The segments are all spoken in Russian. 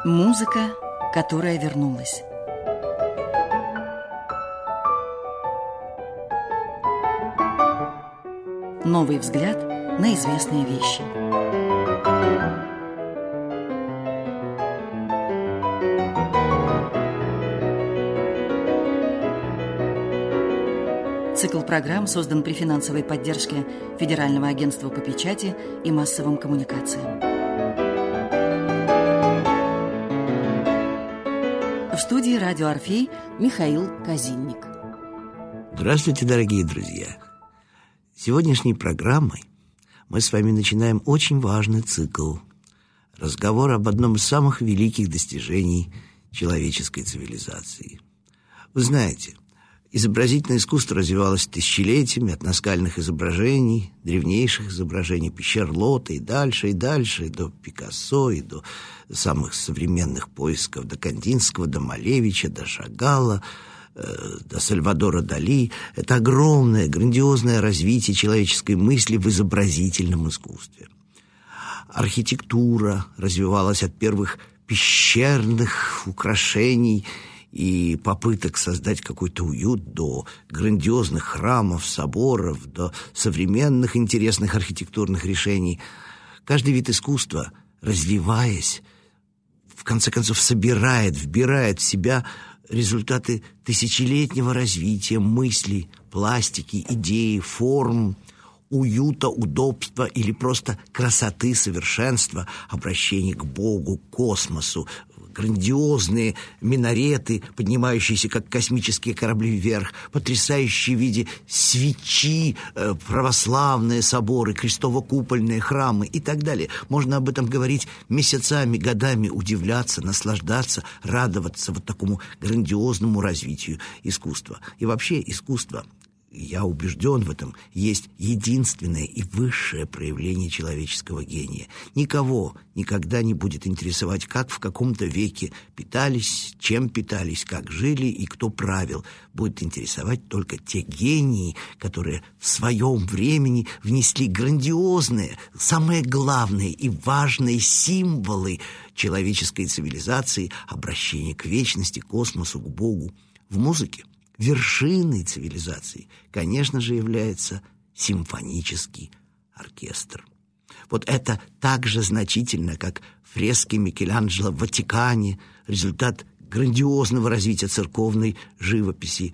Музыка, которая вернулась. Новый взгляд на известные вещи. Цикл программ создан при финансовой поддержке Федерального агентства по печати и массовым коммуникациям. В студии «Радио Орфей» Михаил Казинник. Здравствуйте, дорогие друзья! Сегодняшней программой мы с вами начинаем очень важный цикл. Разговор об одном из самых великих достижений человеческой цивилизации. Вы знаете, изобразительное искусство развивалось тысячелетиями от наскальных изображений, древнейших изображений пещер Лота и дальше, до Пикассо, и до самых современных поисков, до Кандинского, до Малевича, до Шагала, до Сальвадора Дали. Это огромное, грандиозное развитие человеческой мысли в изобразительном искусстве. Архитектура развивалась от первых пещерных украшений и попыток создать какой-то уют до грандиозных храмов, соборов, до современных интересных архитектурных решений. Каждый вид искусства, развиваясь, в конце концов собирает, вбирает в себя результаты тысячелетнего развития мысли, пластики, идеи, форм, уюта, удобства или просто красоты, совершенства, обращения к Богу, к космосу, грандиозные минареты, поднимающиеся как космические корабли вверх, потрясающие в виде свечи, православные соборы, крестово-купольные храмы и так далее. Можно об этом говорить месяцами, годами, удивляться, наслаждаться, радоваться вот такому грандиозному развитию искусства. И вообще искусство, я убежден в этом, есть единственное и высшее проявление человеческого гения. Никого никогда не будет интересовать, как в каком-то веке питались, чем питались, как жили и кто правил. Будет интересовать только те гении, которые в своем времени внесли грандиозные, самые главные и важные символы человеческой цивилизации, обращение к вечности, к космосу, к Богу. В музыке вершиной цивилизации, конечно же, является симфонический оркестр. Вот это так же значительно, как фрески Микеланджело в Ватикане, результат грандиозного развития церковной живописи.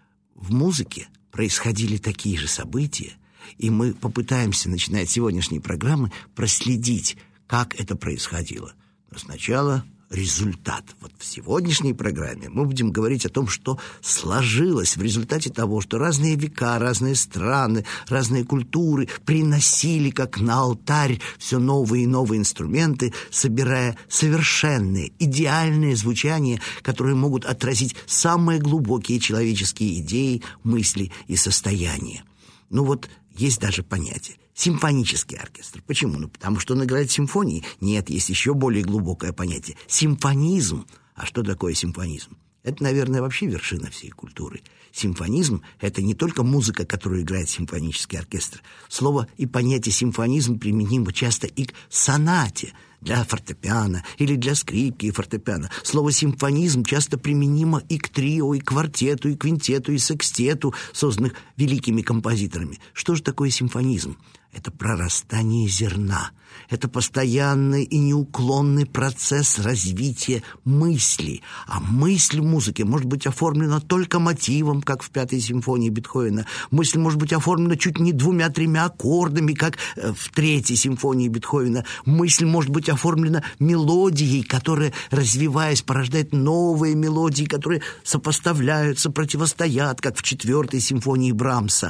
В музыке происходили такие же события, и мы попытаемся, начиная с сегодняшней программы, проследить, как это происходило. Но сначала результат. Вот в сегодняшней программе мы будем говорить о том, что сложилось в результате того, что разные века, разные страны, разные культуры приносили как на алтарь все новые и новые инструменты, собирая совершенные, идеальные звучания, которые могут отразить самые глубокие человеческие идеи, мысли и состояния. Ну вот есть даже понятие симфонический оркестр. Почему? Ну, потому что он играет симфонии. Нет, есть еще более глубокое понятие. Симфонизм. А что такое симфонизм? Это, наверное, вообще вершина всей культуры. Симфонизм – это не только музыка, которую играет симфонический оркестр. Слово и понятие симфонизм применимо часто и к сонате для фортепиано или для скрипки и фортепиано. Слово симфонизм часто применимо и к трио, и к квартету, и квинтету, и секстету, созданных великими композиторами. Что же такое симфонизм? Это прорастание зерна. Это постоянный и неуклонный процесс развития мысли. А мысль в музыке может быть оформлена только мотивом, как в Пятой симфонии Бетховена. Мысль может быть оформлена чуть не 2-3 аккордами, как в Третьей симфонии Бетховена. Мысль может быть оформлена мелодией, которая, развиваясь, порождает новые мелодии, которые сопоставляются, противостоят, как в Четвертой симфонии Брамса.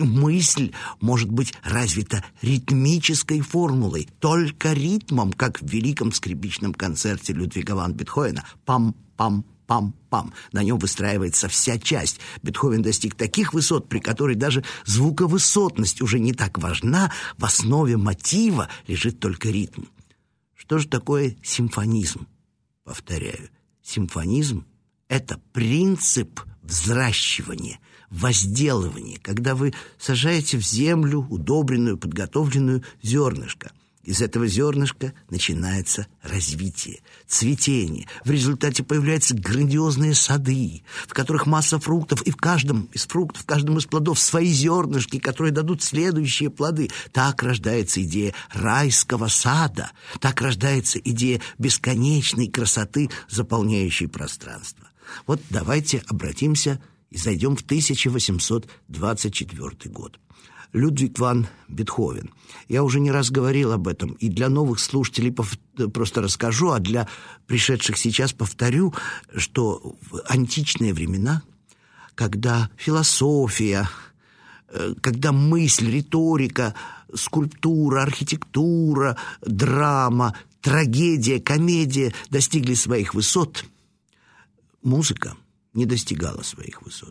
Мысль может быть развита ритмической формулой, только ритмом, как в великом скрипичном концерте Людвига ван Бетховена. Пам-пам-пам-пам. На нем выстраивается вся часть. Бетховен достиг таких высот, при которой даже звуковысотность уже не так важна. В основе мотива лежит только ритм. Что же такое симфонизм? Повторяю, симфонизм – это принцип взращивания, возделывания, когда вы сажаете в землю удобренную, подготовленную зернышко. Из этого зернышка начинается развитие, цветение. В результате появляются грандиозные сады, в которых масса фруктов, и в каждом из фруктов, в каждом из плодов свои зернышки, которые дадут следующие плоды. Так рождается идея райского сада, так рождается идея бесконечной красоты, заполняющей пространство. Вот давайте обратимся и зайдем в 1824 год. Людвиг ван Бетховен. Я уже не раз говорил об этом, и для новых слушателей просто расскажу, а для пришедших сейчас повторю, что в античные времена, когда философия, когда мысль, риторика, скульптура, архитектура, драма, трагедия, комедия достигли своих высот, музыка не достигала своих высот.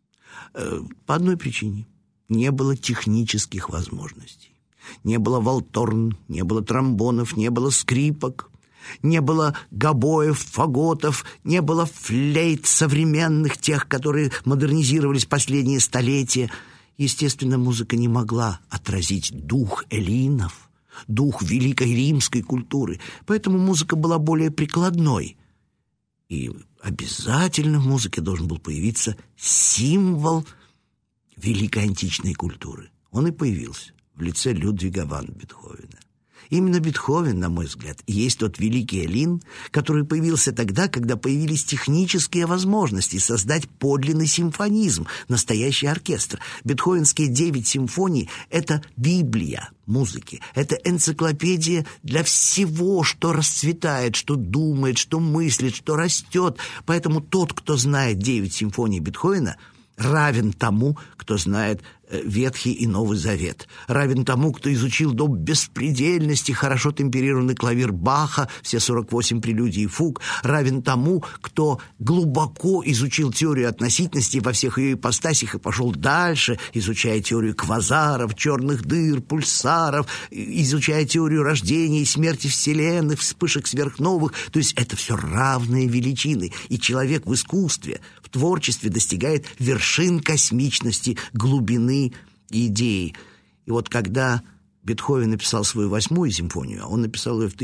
По одной причине. Не было технических возможностей. Не было валторн, не было тромбонов, не было скрипок, не было гобоев, фаготов, не было флейт современных, тех, которые модернизировались последние столетия. Естественно, музыка не могла отразить дух эллинов, дух великой римской культуры. Поэтому музыка была более прикладной. И обязательно в музыке должен был появиться символ великой античной культуры. Он и появился в лице Людвига ван Бетховена. Именно Бетховен, на мой взгляд, и есть тот великий эллин, который появился тогда, когда появились технические возможности создать подлинный симфонизм, настоящий оркестр. Бетховенские 9 симфоний — это Библия музыки, это энциклопедия для всего, что расцветает, что думает, что мыслит, что растет. Поэтому тот, кто знает 9 симфоний Бетховена, равен тому, кто знает Ветхий и Новый Завет, равен тому, кто изучил до беспредельности хорошо темперированный клавир Баха, все 48 прелюдий и фуг, равен тому, кто глубоко изучил теорию относительности во всех ее ипостасях и пошел дальше, изучая теорию квазаров, черных дыр, пульсаров, изучая теорию рождения и смерти вселенных, вспышек сверхновых. То есть это все равные величины, и человек в искусстве, в творчестве достигает вершин космичности, глубины идеи. И вот когда Бетховен написал свою 8-ю симфонию, а он написал ее в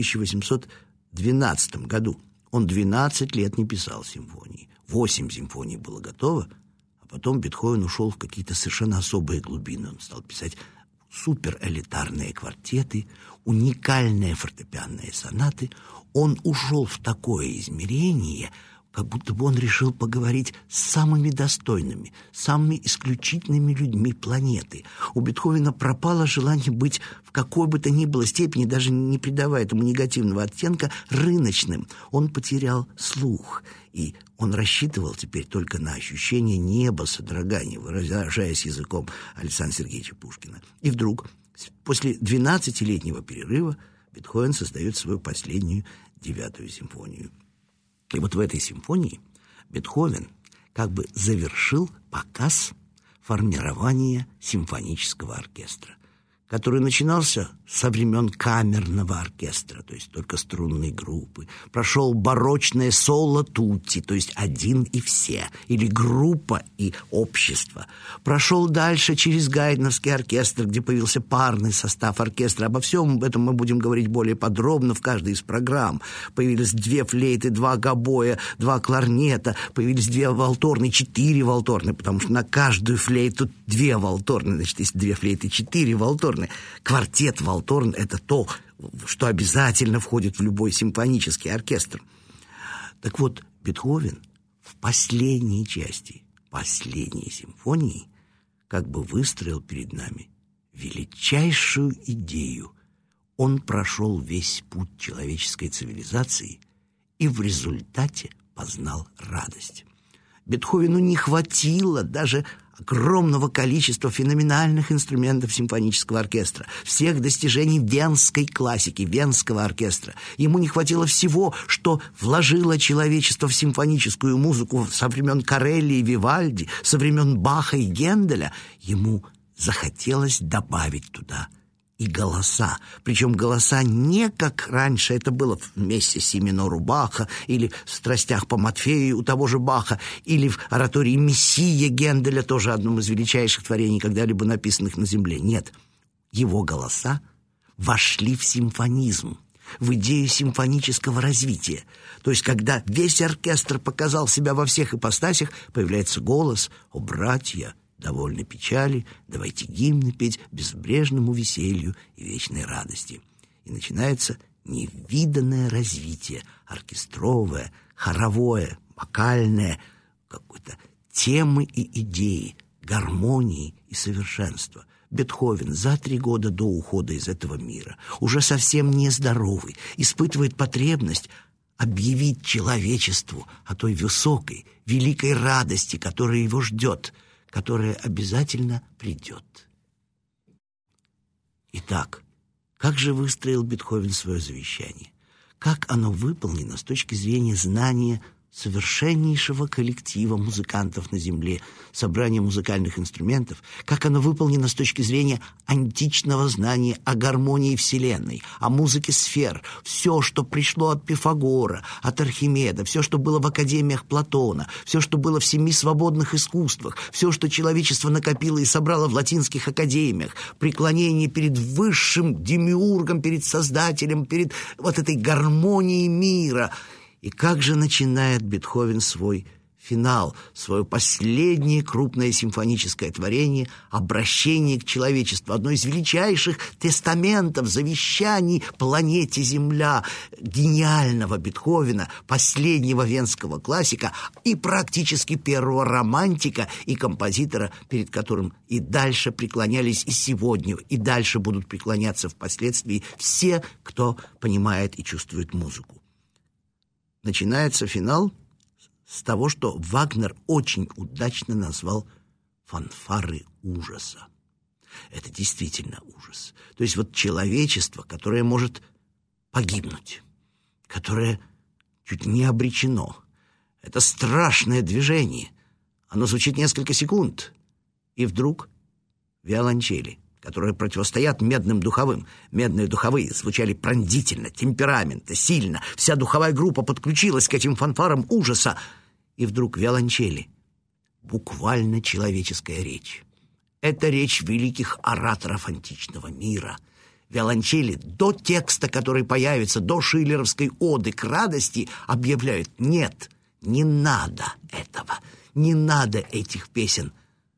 1812 году, он 12 лет не писал симфонии. 8 симфоний было готово, а потом Бетховен ушел в какие-то совершенно особые глубины. Он стал писать суперэлитарные квартеты, уникальные фортепианные сонаты. Он ушел в такое измерение, как будто бы он решил поговорить с самыми достойными, самыми исключительными людьми планеты. У Бетховена пропало желание быть в какой бы то ни было степени, даже не придавая этому негативного оттенка, рыночным. Он потерял слух, и он рассчитывал теперь только на ощущение неба содрогания, выражаясь языком Александра Сергеевича Пушкина. И вдруг, после 12-летнего перерыва, Бетховен создает свою последнюю 9-ю симфонию. И вот в этой симфонии Бетховен как бы завершил показ формирования симфонического оркестра, который начинался со времен камерного оркестра, то есть только струнной группы. Прошел барочное соло тутти, то есть один и все, или группа и общество. Прошел дальше через гайдновский оркестр, где появился парный состав оркестра. Обо всем этом мы будем говорить более подробно в каждой из программ. Появились 2 флейты, 2 гобоя, 2 кларнета, появились 2 валторны, 4 валторны, потому что на каждую флейту 2 валторны. Значит, если 2 флейты, 4 валторны. Квартет валторн — это то, что обязательно входит в любой симфонический оркестр. Так вот, Бетховен в последней части, последней симфонии, как бы выстроил перед нами величайшую идею. Он прошел весь путь человеческой цивилизации и в результате познал радость. Бетховену не хватило даже огромного количества феноменальных инструментов симфонического оркестра, всех достижений венской классики, венского оркестра. Ему не хватило всего, что вложило человечество в симфоническую музыку со времен Корелли и Вивальди, со времен Баха и Генделя. Ему захотелось добавить туда и голоса. Причем голоса не как раньше это было вместе с си-минор у Баха, или в «Страстях по Матфею» у того же Баха, или в оратории «Мессия» Генделя, тоже одном из величайших творений, когда-либо написанных на земле. Нет, его голоса вошли в симфонизм, в идею симфонического развития. То есть, когда весь оркестр показал себя во всех ипостасях, появляется голос: «О, братья, довольно печали, давайте гимны петь безбрежному веселью и вечной радости». И начинается невиданное развитие, оркестровое, хоровое, вокальное, какой-то темы и идеи, гармонии и совершенства. Бетховен за 3 года до ухода из этого мира, уже совсем нездоровый, испытывает потребность объявить человечеству о той высокой, великой радости, которая его ждет, которая обязательно придет. Итак, как же выстроил Бетховен свое завещание? Как оно выполнено с точки зрения знания совершеннейшего коллектива музыкантов на Земле, собрания музыкальных инструментов, как оно выполнено с точки зрения античного знания о гармонии Вселенной, о музыке сфер, все, что пришло от Пифагора, от Архимеда, все, что было в академиях Платона, все, что было в 7 свободных искусствах, все, что человечество накопило и собрало в латинских академиях, преклонение перед высшим демиургом, перед Создателем, перед вот этой гармонией мира. И как же начинает Бетховен свой финал, свое последнее крупное симфоническое творение, обращение к человечеству, одно из величайших тестаментов, завещаний планете Земля, гениального Бетховена, последнего венского классика и практически первого романтика и композитора, перед которым и дальше преклонялись и сегодня, и дальше будут преклоняться впоследствии все, кто понимает и чувствует музыку. Начинается финал с того, что Вагнер очень удачно назвал фанфары ужаса. Это действительно ужас. То есть вот человечество, которое может погибнуть, которое чуть не обречено. Это страшное движение. Оно звучит несколько секунд. И вдруг виолончели, которые противостоят медным духовым. Медные духовые звучали пронзительно, темпераментно, сильно. Вся духовая группа подключилась к этим фанфарам ужаса. И вдруг виолончели. Буквально человеческая речь. Это речь великих ораторов античного мира. Виолончели до текста, который появится, до шиллеровской оды к радости, объявляют: нет, не надо этого, не надо этих песен.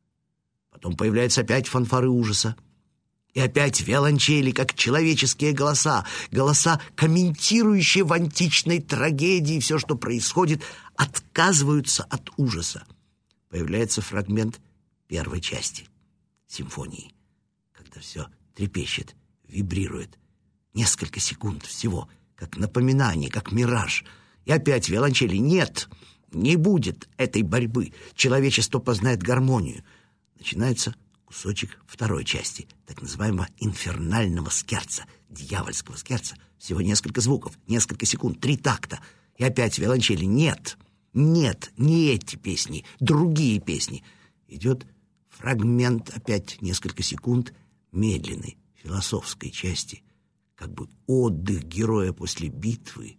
Потом появляются опять фанфары ужаса. И опять виолончели, как человеческие голоса, голоса, комментирующие в античной трагедии все, что происходит, отказываются от ужаса. Появляется фрагмент первой части симфонии, когда все трепещет, вибрирует. Несколько секунд всего, как напоминание, как мираж. И опять виолончели: нет, не будет этой борьбы. Человечество познает гармонию. Начинается кусочек второй части, так называемого инфернального скерца, дьявольского скерца. Всего несколько звуков, несколько секунд, 3 такта. И опять виолончели: нет, нет, не эти песни, другие песни. Идет фрагмент, опять несколько секунд, медленной, философской части, как бы отдых героя после битвы.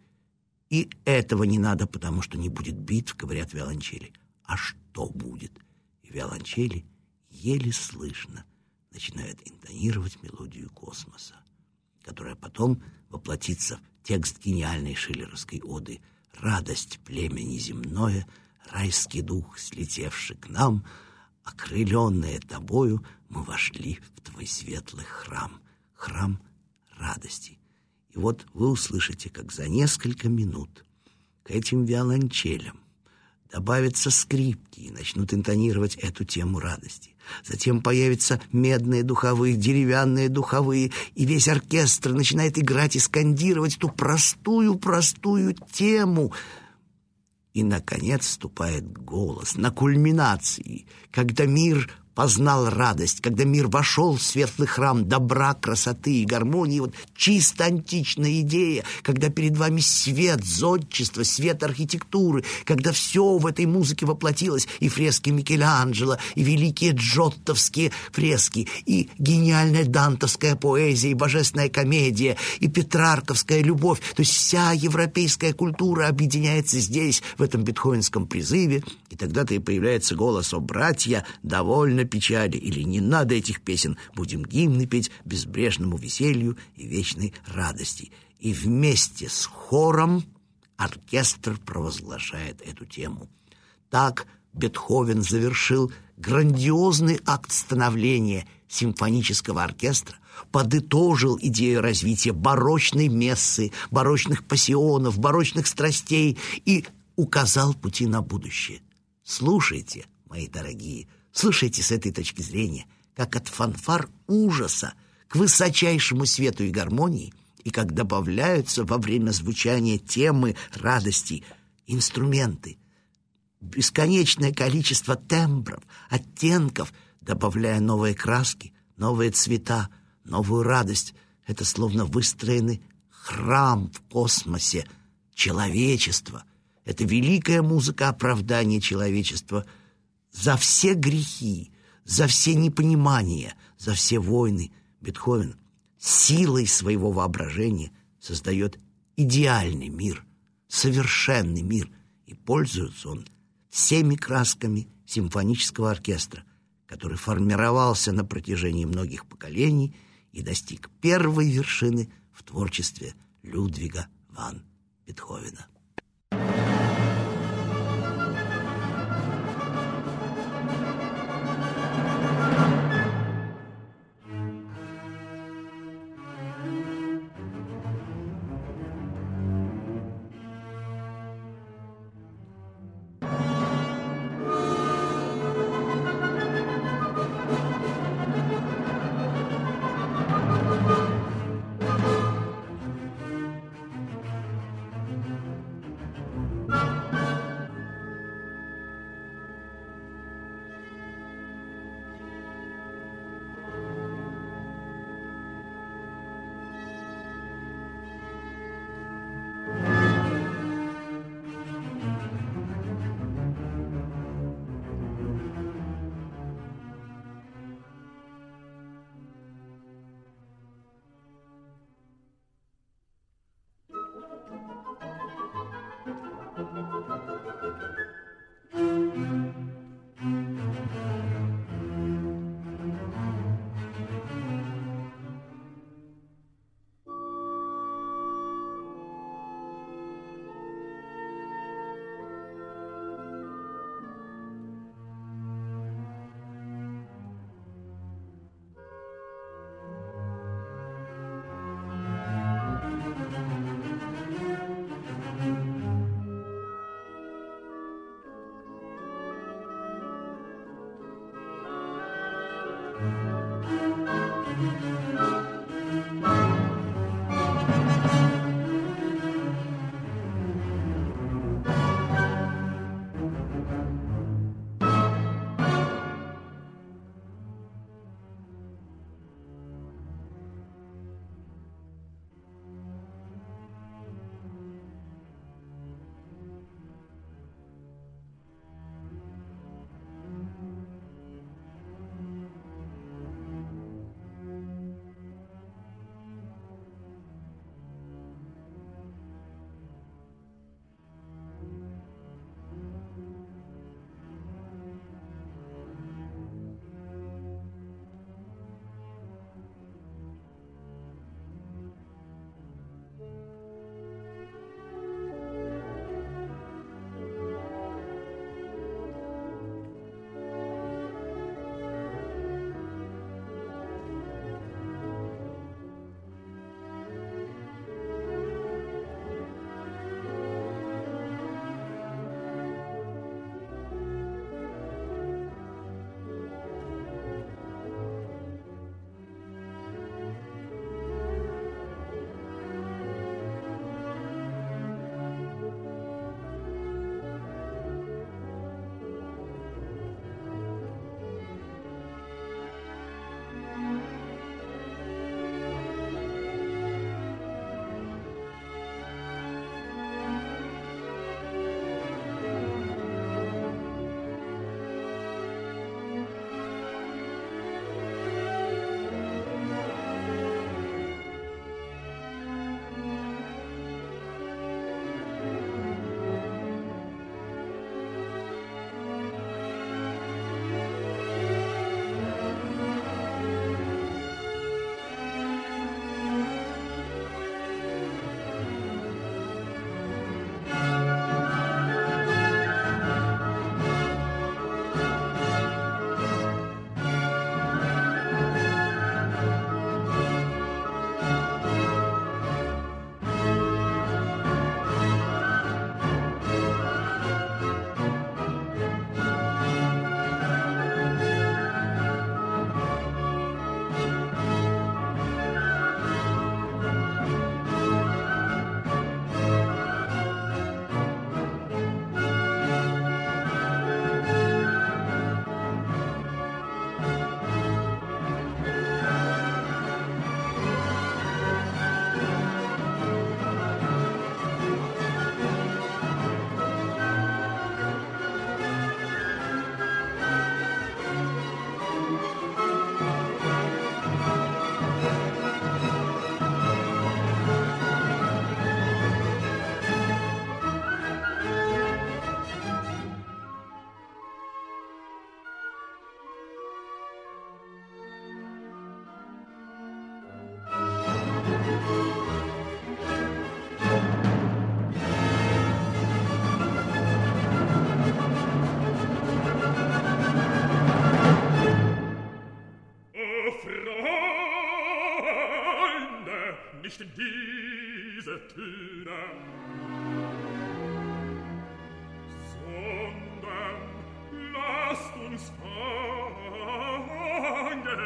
И этого не надо, потому что не будет битв, говорят виолончели. А что будет? И виолончели еле слышно начинают интонировать мелодию космоса, которая потом воплотится в текст гениальной шиллеровской оды: «Радость племени земное, райский дух, слетевший к нам, окрыленные тобою, мы вошли в твой светлый храм, храм радости». И вот вы услышите, как за несколько минут к этим виолончелям добавятся скрипки и начнут интонировать эту тему радости. Затем появятся медные духовые, деревянные духовые, и весь оркестр начинает играть и скандировать ту простую тему. И, наконец, вступает голос на кульминации, когда мир познал радость, когда мир вошел в светлый храм добра, красоты и гармонии. Вот чисто античная идея, когда перед вами свет зодчества, свет архитектуры, когда все в этой музыке воплотилось: и фрески Микеланджело, и великие джоттовские фрески, и гениальная дантовская поэзия, и божественная комедия, и петрарковская любовь. То есть вся европейская культура объединяется здесь, в этом бетховенском призыве. И тогда-то и появляется голос: «О, братья, довольно довольно печали» или «Не надо этих песен, будем гимны петь безбрежному веселью и вечной радости». И вместе с хором оркестр провозглашает эту тему. Так Бетховен завершил грандиозный акт становления симфонического оркестра, подытожил идею развития барочной мессы, барочных пассионов, барочных страстей и указал пути на будущее. Слушайте, мои дорогие, слушайте с этой точки зрения, как от фанфар ужаса к высочайшему свету и гармонии, и как добавляются во время звучания темы радости инструменты, бесконечное количество тембров, оттенков, добавляя новые краски, новые цвета, новую радость. Это словно выстроенный храм в космосе человечества. Это великая музыка оправдания человечества за все грехи, за все непонимания, за все войны. Бетховен силой своего воображения создает идеальный мир, совершенный мир, и пользуется он всеми красками симфонического оркестра, который формировался на протяжении многих поколений и достиг первой вершины в творчестве Людвига ван Бетховена.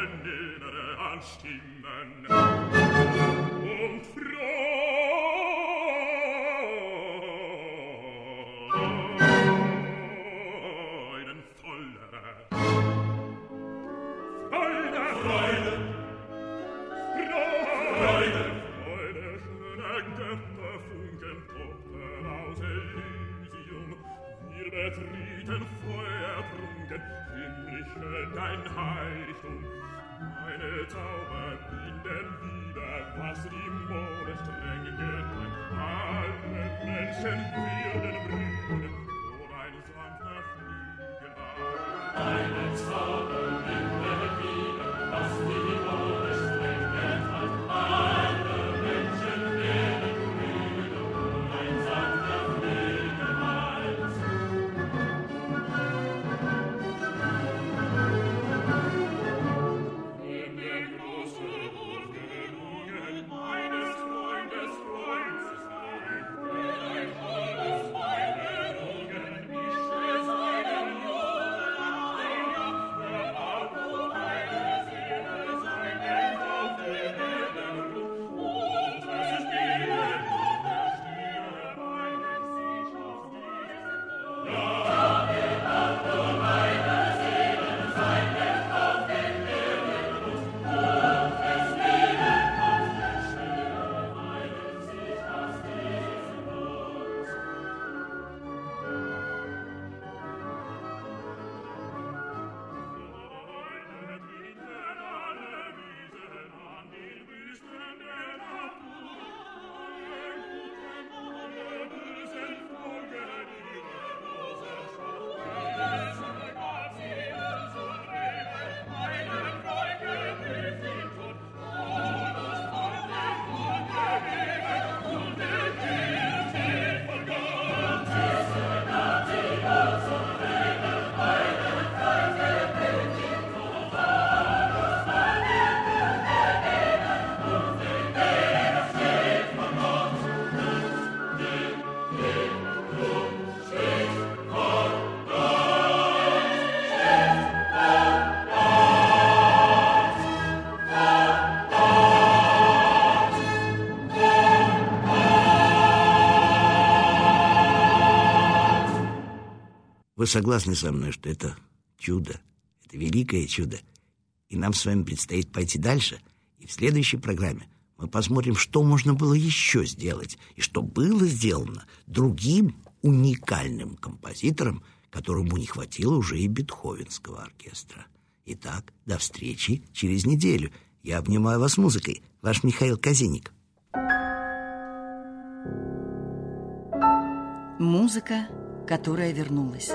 Betreten feuertrunken, himmlische dein Heiligtum. Meine Zauber binden wieder, was die Mode streng geteilt. Alle Menschen werden brüten, wo dein sanfter Flügel war. Deine Zauber binden wieder, was die Mode streng geteilt. Alle Menschen werden brüten, wo dein sanfter Flügel war. Вы согласны со мной, что это чудо, это великое чудо? И нам с вами предстоит пойти дальше, и в следующей программе мы посмотрим, что можно было еще сделать, и что было сделано другим уникальным композитором, которому не хватило уже и Бетховенского оркестра. Итак, до встречи через неделю. Я обнимаю вас музыкой. Ваш Михаил Казинник. Музыка, которая вернулась.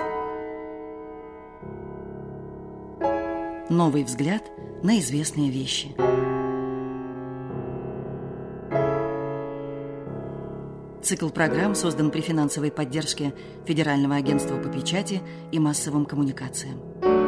Новый взгляд на известные вещи. Цикл программ создан при финансовой поддержке Федерального агентства по печати и массовым коммуникациям.